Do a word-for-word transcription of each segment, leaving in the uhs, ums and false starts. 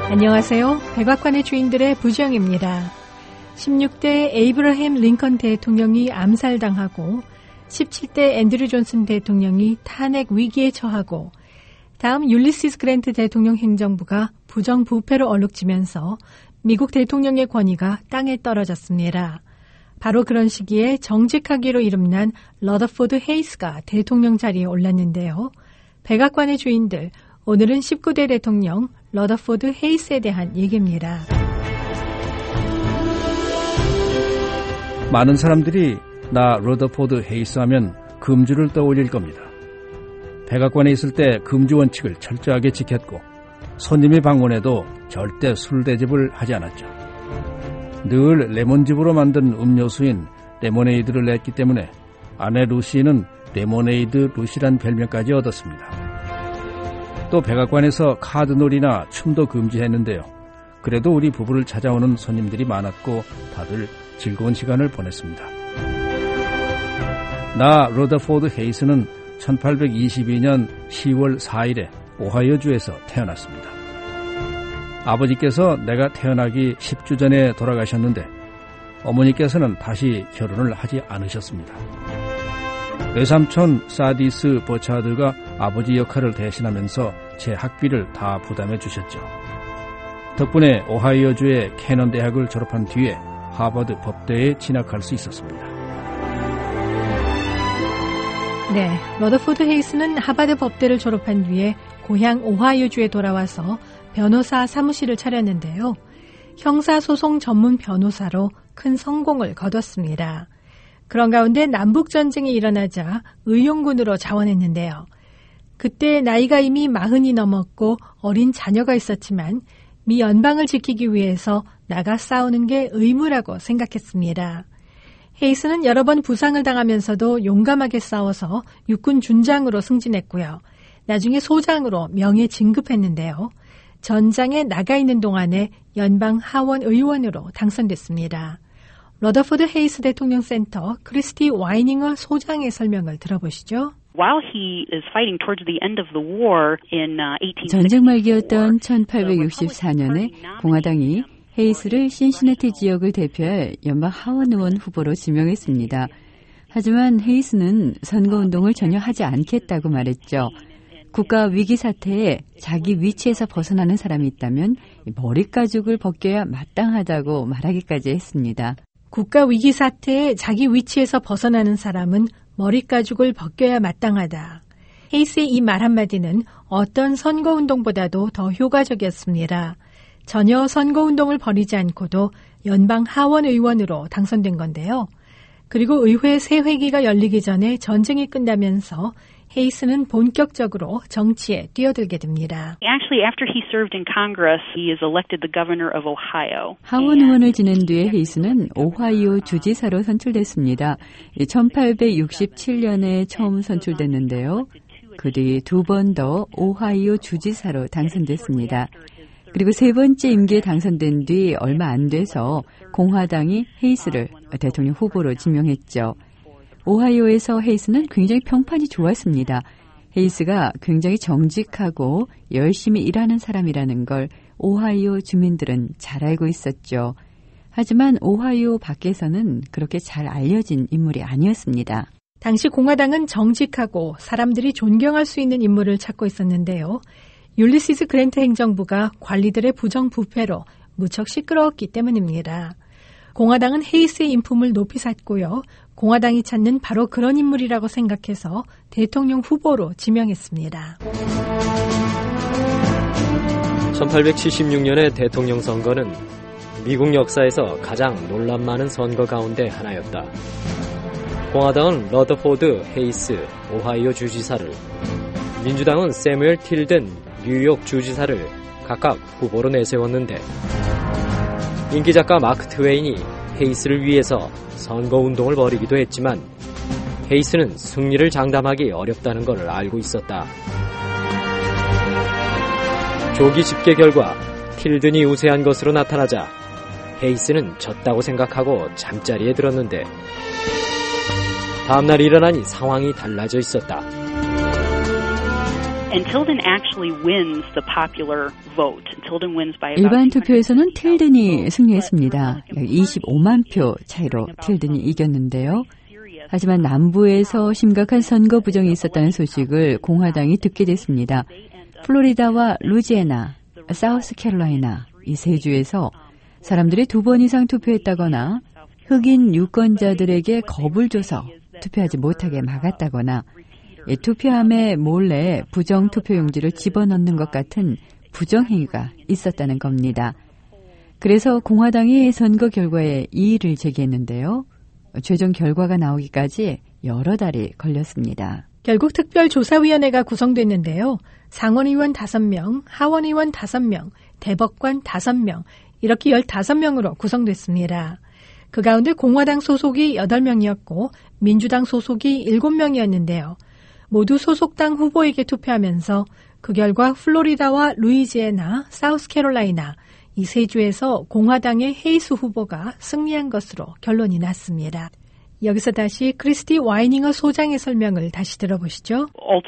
안녕하세요. 백악관의 주인들의 부지영입니다. 십육 대 에이브러햄 링컨 대통령이 암살당하고 십칠 대 앤드류 존슨 대통령이 탄핵 위기에 처하고 다음 율리시스 그랜트 대통령 행정부가 부정부패로 얼룩지면서 미국 대통령의 권위가 땅에 떨어졌습니다. 바로 그런 시기에 정직하기로 이름난 러더포드 헤이스가 대통령 자리에 올랐는데요. 백악관의 주인들, 오늘은 십구 대 대통령 러더포드 헤이스에 대한 얘기입니다. 많은 사람들이 나 러더포드 헤이스 하면 금주를 떠올릴 겁니다. 백악관에 있을 때 금주 원칙을 철저하게 지켰고 손님이 방문해도 절대 술 대접을 하지 않았죠. 늘 레몬즙으로 만든 음료수인 레모네이드를 냈기 때문에 아내 루시는 레모네이드 루시란 별명까지 얻었습니다. 또 백악관에서 카드놀이나 춤도 금지했는데요. 그래도 우리 부부를 찾아오는 손님들이 많았고 다들 즐거운 시간을 보냈습니다. 나 러더포드 헤이스는 천팔백이십이 년 시월 사일에 오하이오주에서 태어났습니다. 아버지께서 내가 태어나기 십 주 전에 돌아가셨는데 어머니께서는 다시 결혼을 하지 않으셨습니다. 외삼촌 사디스 버차드가 아버지 역할을 대신하면서 제 학비를 다 부담해 주셨죠. 덕분에 오하이오주의 캐넌 대학을 졸업한 뒤에 하버드 법대에 진학할 수 있었습니다. 네, 러더포드 헤이스는 하버드 법대를 졸업한 뒤에 고향 오하이오주에 돌아와서 변호사 사무실을 차렸는데요. 형사소송 전문 변호사로 큰 성공을 거뒀습니다. 그런 가운데 남북전쟁이 일어나자 의용군으로 자원했는데요. 그때 나이가 이미 마흔이 넘었고 어린 자녀가 있었지만 미 연방을 지키기 위해서 나가 싸우는 게 의무라고 생각했습니다. 헤이스는 여러 번 부상을 당하면서도 용감하게 싸워서 육군 준장으로 승진했고요. 나중에 소장으로 명예 진급했는데요. 전장에 나가 있는 동안에 연방 하원 의원으로 당선됐습니다. 러더포드 헤이스 대통령 센터 크리스티 와이닝어 소장의 설명을 들어보시죠. 전쟁 말기였던 천팔백육십사 년에 공화당이 헤이스를 신시내티 지역을 대표할 연방 하원 의원 후보로 지명했습니다. 하지만 헤이스는 선거운동을 전혀 하지 않겠다고 말했죠. 국가 위기 사태에 자기 위치에서 벗어나는 사람이 있다면 머리가죽을 벗겨야 마땅하다고 말하기까지 했습니다. 국가 위기 사태에 자기 위치에서 벗어나는 사람은 머리가죽을 벗겨야 마땅하다. 헤이스의 이 말 한마디는 어떤 선거운동보다도 더 효과적이었습니다. 전혀 선거운동을 벌이지 않고도 연방 하원 의원으로 당선된 건데요. 그리고 의회 새 회기가 열리기 전에 전쟁이 끝나면서 헤이스는 본격적으로 정치에 뛰어들게 됩니다. Actually, after he served in Congress, he is elected the governor of Ohio. 하원 의원을 지낸 뒤에 헤이스는 오하이오 주지사로 선출됐습니다. 천팔백육십칠 년에 처음 선출됐는데요. 그 뒤 두 번 더 오하이오 주지사로 당선됐습니다. 그리고 세 번째 임기에 당선된 뒤 얼마 안 돼서 공화당이 헤이스를 대통령 후보로 지명했죠. 오하이오에서 헤이스는 굉장히 평판이 좋았습니다. 헤이스가 굉장히 정직하고 열심히 일하는 사람이라는 걸 오하이오 주민들은 잘 알고 있었죠. 하지만 오하이오 밖에서는 그렇게 잘 알려진 인물이 아니었습니다. 당시 공화당은 정직하고 사람들이 존경할 수 있는 인물을 찾고 있었는데요. 율리시스 그랜트 행정부가 관리들의 부정부패로 무척 시끄러웠기 때문입니다. 공화당은 헤이스의 인품을 높이 샀고요. 공화당이 찾는 바로 그런 인물이라고 생각해서 대통령 후보로 지명했습니다. 천팔백칠십육 년의 대통령 선거는 미국 역사에서 가장 논란 많은 선거 가운데 하나였다. 공화당은 러더포드 헤이스 오하이오 주지사를, 민주당은 세뮤얼 틸든 뉴욕 주지사를 각각 후보로 내세웠는데 인기작가 마크 트웨인이 헤이스를 위해서 선거운동을 벌이기도 했지만 헤이스는 승리를 장담하기 어렵다는 것을 알고 있었다. 조기 집계 결과 틸든이 우세한 것으로 나타나자 헤이스는 졌다고 생각하고 잠자리에 들었는데 다음날 일어나니 상황이 달라져 있었다. 일반 투표에서는 틸든이 승리했습니다. 이십오만 표 차이로 틸든이 이겼는데요. 하지만 남부에서 심각한 선거 부정이 있었다는 소식을 공화당이 듣게 됐습니다. 플로리다와 루지애나, 사우스캐롤라이나 이 세 주에서 사람들이 두 번 이상 투표했다거나 흑인 유권자들에게 겁을 줘서 투표하지 못하게 막았다거나 투표함에 몰래 부정 투표용지를 집어넣는 것 같은 부정행위가 있었다는 겁니다. 그래서 공화당이 선거 결과에 이의를 제기했는데요. 최종 결과가 나오기까지 여러 달이 걸렸습니다. 결국 특별조사위원회가 구성됐는데요. 상원의원 다섯 명, 하원의원 다섯 명, 대법관 다섯 명, 이렇게 열다섯 명으로 구성됐습니다. 그 가운데 공화당 소속이 여덟 명이었고 민주당 소속이 일곱 명이었는데요. 모두 소속당 후보에게 투표하면서 그 결과 플로리다와 루이지애나, 사우스캐롤라이나 이 세 주에서 공화당의 헤이스 후보가 승리한 것으로 결론이 났습니다. 여기서 다시 크리스티 와이닝어 소장의 설명을 다시 들어보시죠.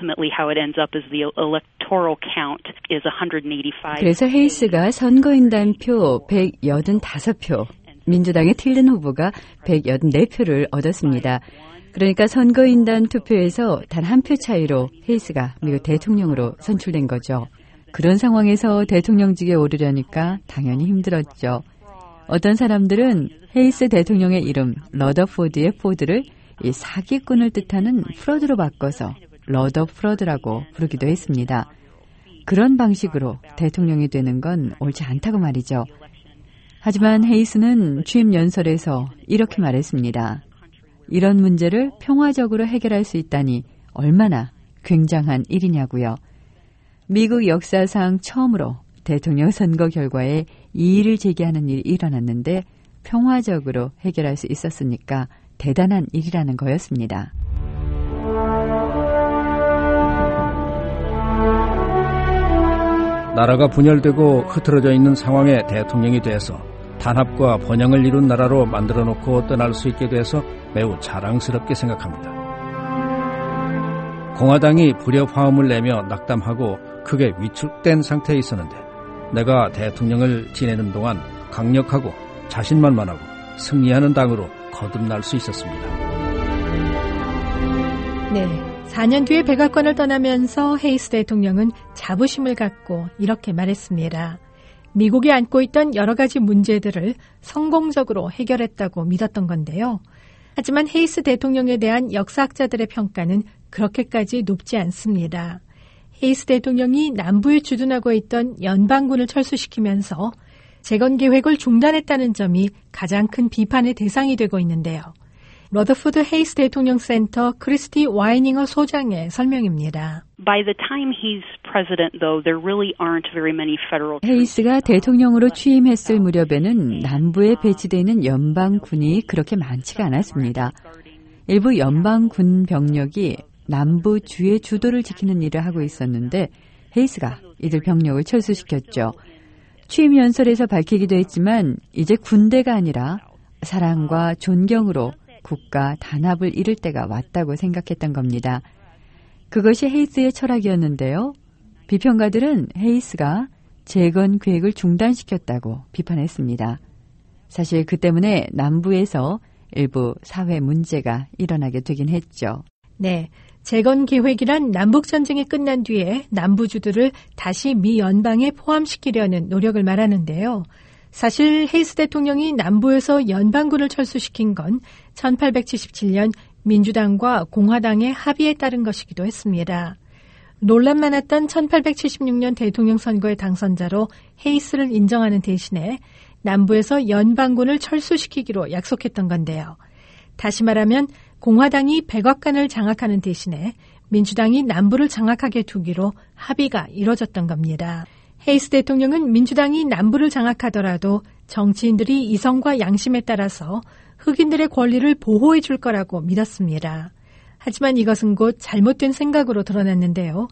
그래서 헤이스가 선거인단 표 백팔십오 표, 민주당의 틸든 후보가 백팔십사 표를 얻었습니다. 그러니까 선거인단 투표에서 단 한 표 차이로 헤이스가 미국 대통령으로 선출된 거죠. 그런 상황에서 대통령직에 오르려니까 당연히 힘들었죠. 어떤 사람들은 헤이스 대통령의 이름 러더포드의 포드를 이 사기꾼을 뜻하는 프로드로 바꿔서 러더프로드라고 부르기도 했습니다. 그런 방식으로 대통령이 되는 건 옳지 않다고 말이죠. 하지만 헤이스는 취임 연설에서 이렇게 말했습니다. 이런 문제를 평화적으로 해결할 수 있다니 얼마나 굉장한 일이냐고요. 미국 역사상 처음으로 대통령 선거 결과에 이의를 제기하는 일이 일어났는데 평화적으로 해결할 수 있었으니까 대단한 일이라는 거였습니다. 나라가 분열되고 흐트러져 있는 상황에 대통령이 돼서 단합과 번영을 이룬 나라로 만들어놓고 떠날 수 있게 돼서 매우 자랑스럽게 생각합니다. 공화당이 불협화음을 내며 낙담하고 크게 위축된 상태에 있었는데 내가 대통령을 지내는 동안 강력하고 자신만만하고 승리하는 당으로 거듭날 수 있었습니다. 네, 사 년 뒤에 백악관을 떠나면서 헤이스 대통령은 자부심을 갖고 이렇게 말했습니다. 미국이 안고 있던 여러 가지 문제들을 성공적으로 해결했다고 믿었던 건데요. 하지만 헤이스 대통령에 대한 역사학자들의 평가는 그렇게까지 높지 않습니다. 헤이스 대통령이 남부에 주둔하고 있던 연방군을 철수시키면서 재건 계획을 중단했다는 점이 가장 큰 비판의 대상이 되고 있는데요. 러더포드 헤이스 대통령 센터 크리스티 와이닝어 소장의 설명입니다. By the time he's president, though, there really aren't very many federal. 헤이스가 대통령으로 취임했을 무렵에는 남부에 배치되어 있는 연방군이 그렇게 많지가 않았습니다. 일부 연방군 병력이 남부 주의 주도를 지키는 일을 하고 있었는데 헤이스가 이들 병력을 철수시켰죠. 취임 연설에서 밝히기도 했지만 이제 군대가 아니라 사랑과 존경으로 국가 단합을 이룰 때가 왔다고 생각했던 겁니다. 그것이 헤이스의 철학이었는데요. 비평가들은 헤이스가 재건 계획을 중단시켰다고 비판했습니다. 사실 그 때문에 남부에서 일부 사회 문제가 일어나게 되긴 했죠. 네, 재건 계획이란 남북전쟁이 끝난 뒤에 남부주들을 다시 미 연방에 포함시키려는 노력을 말하는데요. 사실 헤이스 대통령이 남부에서 연방군을 철수시킨 건 천팔백칠십칠 년 민주당과 공화당의 합의에 따른 것이기도 했습니다. 논란 많았던 천팔백칠십육 년 대통령 선거의 당선자로 헤이스를 인정하는 대신에 남부에서 연방군을 철수시키기로 약속했던 건데요. 다시 말하면 공화당이 백악관을 장악하는 대신에 민주당이 남부를 장악하게 두기로 합의가 이뤄졌던 겁니다. 헤이스 대통령은 민주당이 남부를 장악하더라도 정치인들이 이성과 양심에 따라서 흑인들의 권리를 보호해 줄 거라고 믿었습니다. 하지만 이것은 곧 잘못된 생각으로 드러났는데요.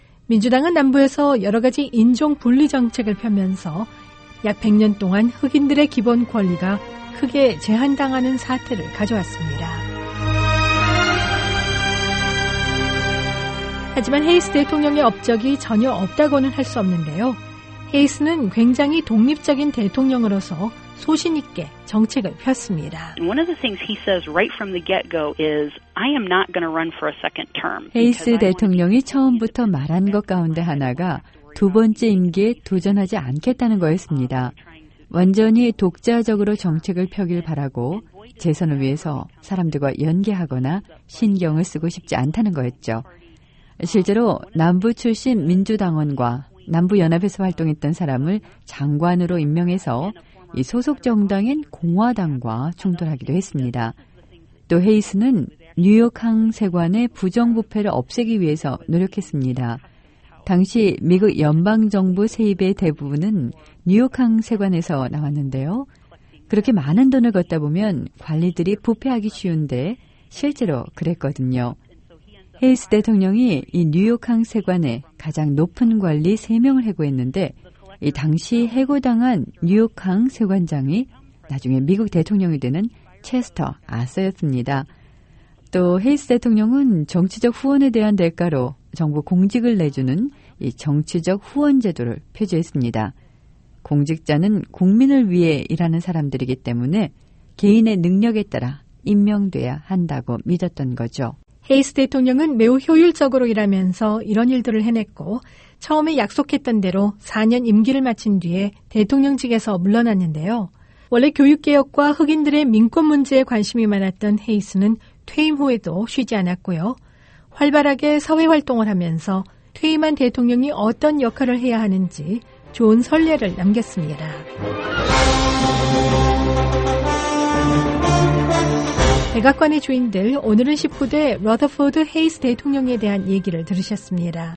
민주당은 남부에서 여러 가지 인종 분리 정책을 펴면서 약 백 년 동안 흑인들의 기본 권리가 크게 제한당하는 사태를 가져왔습니다. 하지만 헤이스 대통령의 업적이 전혀 없다고는 할 수 없는데요. 헤이스는 굉장히 독립적인 대통령으로서 소신 있게 정책을 폈습니다. One of the things he says right from the get-go is I am not going to run for a second term. 헤이스 대통령이 처음부터 말한 것 가운데 하나가 두 번째 임기에 도전하지 않겠다는 거였습니다. 완전히 독자적으로 정책을 펴길 바라고 재선을 위해서 사람들과 연계하거나 신경을 쓰고 싶지 않다는 거였죠. 실제로 남부 출신 민주당원과 남부연합에서 활동했던 사람을 장관으로 임명해서 이 소속 정당인 공화당과 충돌하기도 했습니다. 또 헤이스는 뉴욕 항세관의 부정부패를 없애기 위해서 노력했습니다. 당시 미국 연방정부 세입의 대부분은 뉴욕 항세관에서 나왔는데요. 그렇게 많은 돈을 걷다 보면 관리들이 부패하기 쉬운데 실제로 그랬거든요. 헤이스 대통령이 이 뉴욕 항세관의 가장 높은 관리 세 명을 해고했는데 이 당시 해고당한 뉴욕 항세관장이 나중에 미국 대통령이 되는 체스터 아서였습니다. 또 헤이스 대통령은 정치적 후원에 대한 대가로 정부 공직을 내주는 이 정치적 후원 제도를 표지했습니다. 공직자는 국민을 위해 일하는 사람들이기 때문에 개인의 능력에 따라 임명돼야 한다고 믿었던 거죠. 헤이스 대통령은 매우 효율적으로 일하면서 이런 일들을 해냈고 처음에 약속했던 대로 사 년 임기를 마친 뒤에 대통령직에서 물러났는데요. 원래 교육개혁과 흑인들의 민권 문제에 관심이 많았던 헤이스는 퇴임 후에도 쉬지 않았고요. 활발하게 사회활동을 하면서 퇴임한 대통령이 어떤 역할을 해야 하는지 좋은 선례를 남겼습니다. 백악관의 주인들, 오늘은 십구 대 러더포드 헤이스 대통령에 대한 얘기를 들으셨습니다.